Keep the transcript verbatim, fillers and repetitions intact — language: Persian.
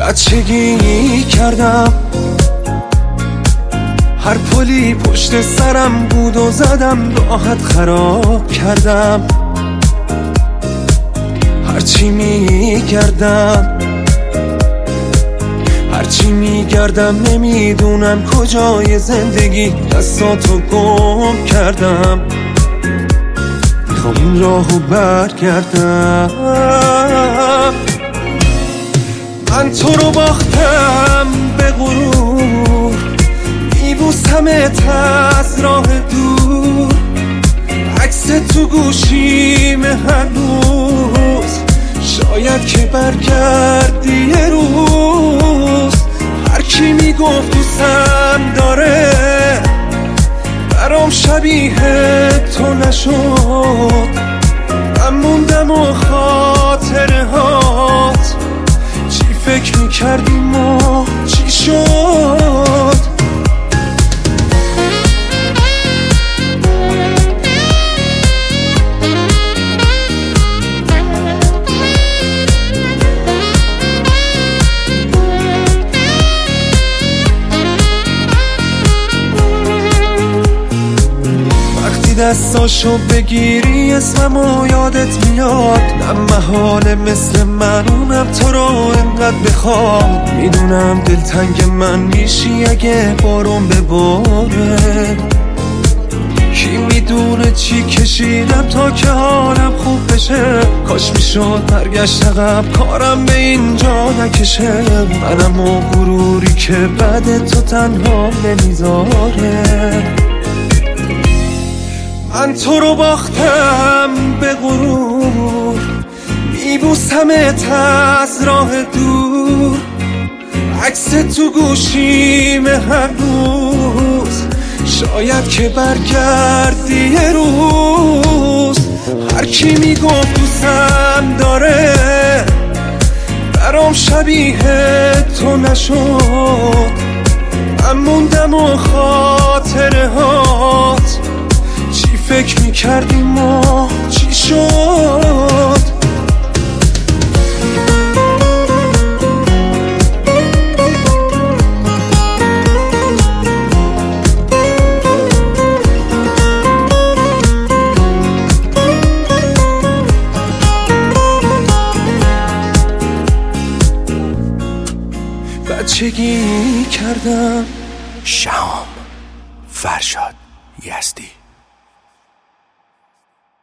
بچگی کردم، هر پلی پشت سرم بود و زدم، راحت خراب کردم. هرچی میگردم هرچی میگردم نمیدونم کجای زندگی دستاتو گم کردم. میخوام این راهو برگردم. من تو رو باختم به غرور، میبوسمت از راه دور، عکس تو گوشیم هنوز، شاید که برگردی یه روز. هر کی میگفت دوستم داره برام شبیه تو نشد. من موندم و خاطره هات، چی فکر میکردیم و چی شد. دستاشو بگیری اسممو یادت میاد، نه محاله مثل من اونم تو رو انقدر بخواد. میدونم دلتنگ من میشی اگه بارون بباره، کی میدونه چی کشیدم تا که حالم خوب بشه. کاش میشد برگشت عقب کارم به اینجا نکشه، منم و غروری که بعد تو تنها نمیذاره. من تو رو باختم به غرور، میبوسمت از راه دور، عکس تو گوشیم هنوز، شاید که برگردی یه روز. هر کی میگفت دوستم داره برام شبیه تو نشد. من موندم و خاطره هات، چی فکر میکردیم و چی شد. بچگی کردم. شهام فرشاد یزدی.